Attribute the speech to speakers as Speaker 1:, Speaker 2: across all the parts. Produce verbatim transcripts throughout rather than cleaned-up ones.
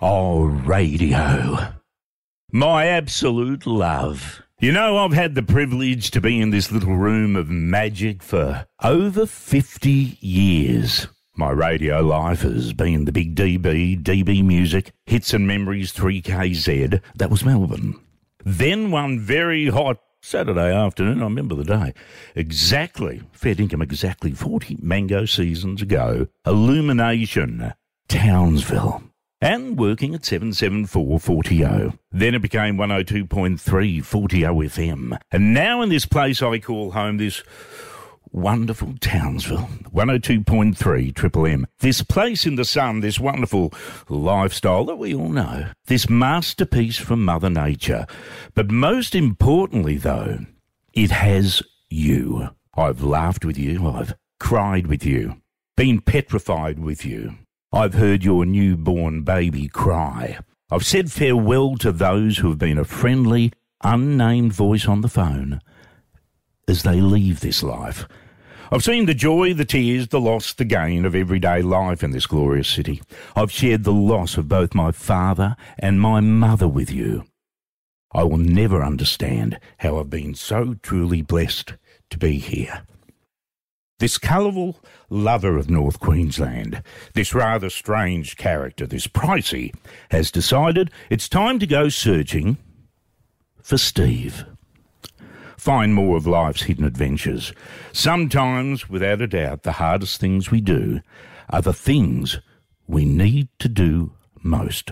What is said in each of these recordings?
Speaker 1: Oh, radio. My absolute love. You know, I've had the privilege to be in this little room of magic for over fifty years. My radio life has been the big D B, D B Music, Hits and Memories three K Z. That was Melbourne. Then one very hot Saturday afternoon, I remember the day, exactly, fair dinkum, exactly forty mango seasons ago, Illumination, Townsville. And working at seven seventy-four forty oh. Then it became one oh two point three forty oh F M. And now in this place I call home, this wonderful Townsville, one oh two point three Triple M. This place in the sun, this wonderful lifestyle that we all know. This masterpiece from Mother Nature. But most importantly, though, it has you. I've laughed with you. I've cried with you. Been petrified with you. I've heard your newborn baby cry. I've said farewell to those who have been a friendly, unnamed voice on the phone as they leave this life. I've seen the joy, the tears, the loss, the gain of everyday life in this glorious city. I've shared the loss of both my father and my mother with you. I will never understand how I've been so truly blessed to be here. This colourful lover of North Queensland, this rather strange character, this Pricey, has decided it's time to go searching for Steve. Find more of life's hidden adventures. Sometimes, without a doubt, the hardest things we do are the things we need to do most.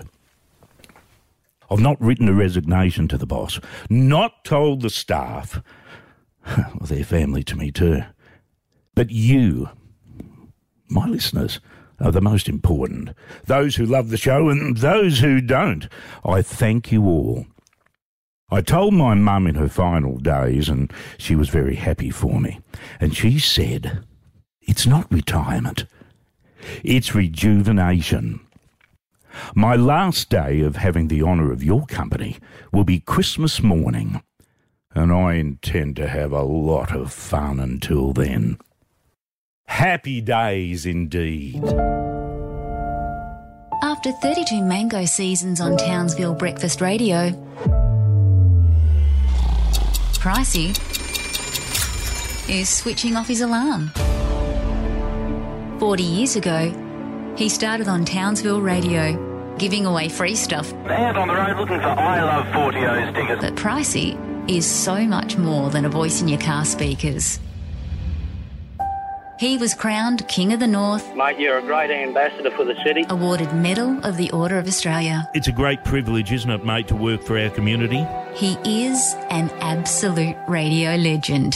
Speaker 1: I've not written a resignation to the boss, not told the staff, well, they're family to me too. But you, my listeners, are the most important. Those who love the show and those who don't. I thank you all. I told my mum in her final days, and she was very happy for me. And she said, it's not retirement. It's rejuvenation. My last day of having the honour of your company will be Christmas morning. And I intend to have a lot of fun until then. Happy days indeed.
Speaker 2: After thirty-two mango seasons on Townsville Breakfast Radio, Pricey is switching off his alarm. Forty years ago, he started on Townsville Radio, giving away free stuff.
Speaker 3: And on the road looking for I Love forty oh stickers.
Speaker 2: But Pricey is so much more than a voice in your car speakers. He was crowned King of the North.
Speaker 4: Mate, you're a great ambassador for the city.
Speaker 2: Awarded Medal of the Order of Australia.
Speaker 1: It's a great privilege, isn't it, mate, to work for our community?
Speaker 2: He is an absolute radio legend.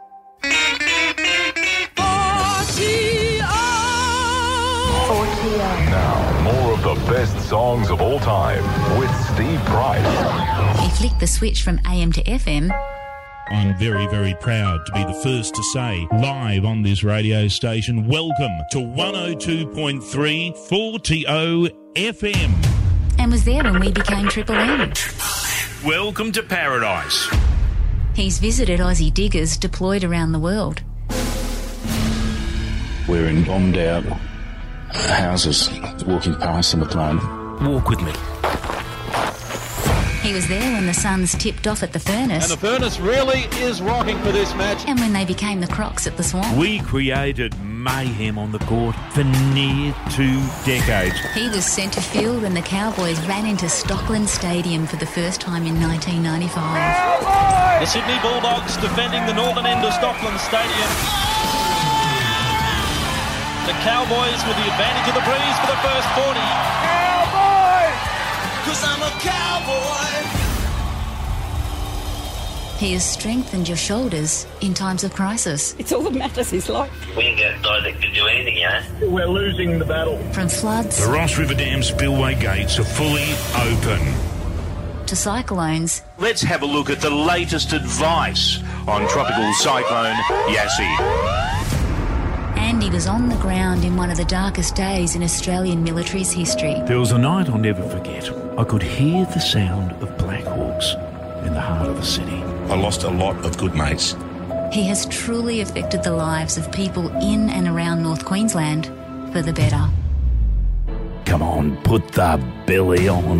Speaker 5: Now, more of the best songs of all time with Steve Price.
Speaker 2: He flicked the switch from A M to F M.
Speaker 6: I'm very, very proud to be the first to say, live on this radio station, welcome to one oh two point three forty oh F M.
Speaker 2: And was there when we became Triple M.
Speaker 1: Welcome to paradise.
Speaker 2: He's visited Aussie diggers deployed around the world.
Speaker 7: We're in bombed out houses, walking past in the plane.
Speaker 1: Walk with me.
Speaker 2: He was there when the Suns tipped off at the Furnace.
Speaker 8: And the Furnace really is rocking for this match.
Speaker 2: And when they became the Crocs at the Swamp.
Speaker 1: We created mayhem on the court for near two decades.
Speaker 2: He was centre field when the Cowboys ran into Stockland Stadium for the first time in nineteen ninety-five.
Speaker 8: Cowboys! The Sydney Bulldogs defending the northern end of Stockland Stadium. The Cowboys with the advantage of the breeze for the first forty. Cowboys! 'Cause I'm a cowboy.
Speaker 2: He has strengthened your shoulders in times of crisis.
Speaker 9: It's all that matters, he's like.
Speaker 3: We can get guys that can do anything, you know?
Speaker 8: We're losing the battle.
Speaker 2: From floods...
Speaker 1: The Ross River Dam spillway gates are fully open.
Speaker 2: ...to cyclones.
Speaker 1: Let's have a look at the latest advice on tropical cyclone Yassi.
Speaker 2: And he was on the ground in one of the darkest days in Australian military's history.
Speaker 1: There was a night I'll never forget. I could hear the sound of Black Hawks in the heart of the city.
Speaker 10: I lost a lot of good mates.
Speaker 2: He has truly affected the lives of people in and around North Queensland for the better.
Speaker 1: Come on, put the belly on.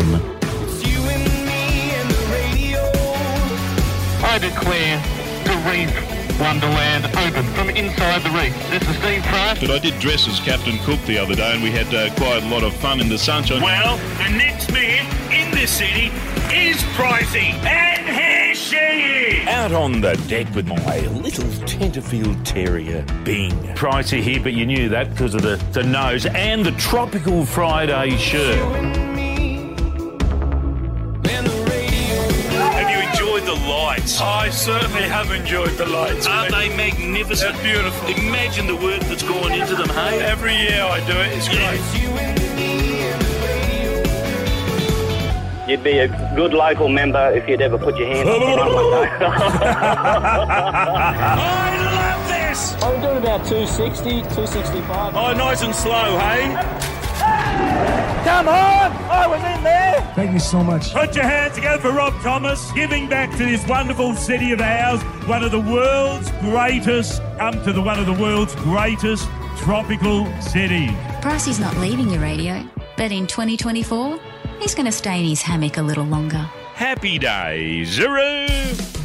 Speaker 9: I declare the Reef Wonderland open from inside the reef. This is Steve Price.
Speaker 6: But I did dress as Captain Cook the other day, and we had uh, quite a lot of fun in the sunshine.
Speaker 1: Well, the next man in the city is Pricey, and here she is. Out on the deck with my little Tenterfield Terrier, Bing. Pricey here, but you knew that because of the, the nose and the Tropical Friday shirt. The lights.
Speaker 11: I certainly have enjoyed the lights.
Speaker 1: Aren't they magnificent?
Speaker 11: They're beautiful.
Speaker 1: Imagine the work that's gone into them, hey?
Speaker 11: Every year I do it, it's great.
Speaker 4: You'd be a good local member if you'd ever put your hand up front one day.
Speaker 1: I love this!
Speaker 4: I'm doing about two sixty, two sixty-five.
Speaker 1: Oh, nice and slow, hey?
Speaker 11: Come on! I was in there!
Speaker 12: Thank you so much.
Speaker 1: Put your hands together for Rob Thomas, giving back to this wonderful city of ours, one of the world's greatest, come to the one of the world's greatest tropical cities.
Speaker 2: Pricey's not leaving the radio, but in twenty twenty-four, he's going to stay in his hammock a little longer.
Speaker 1: Happy days, Zero!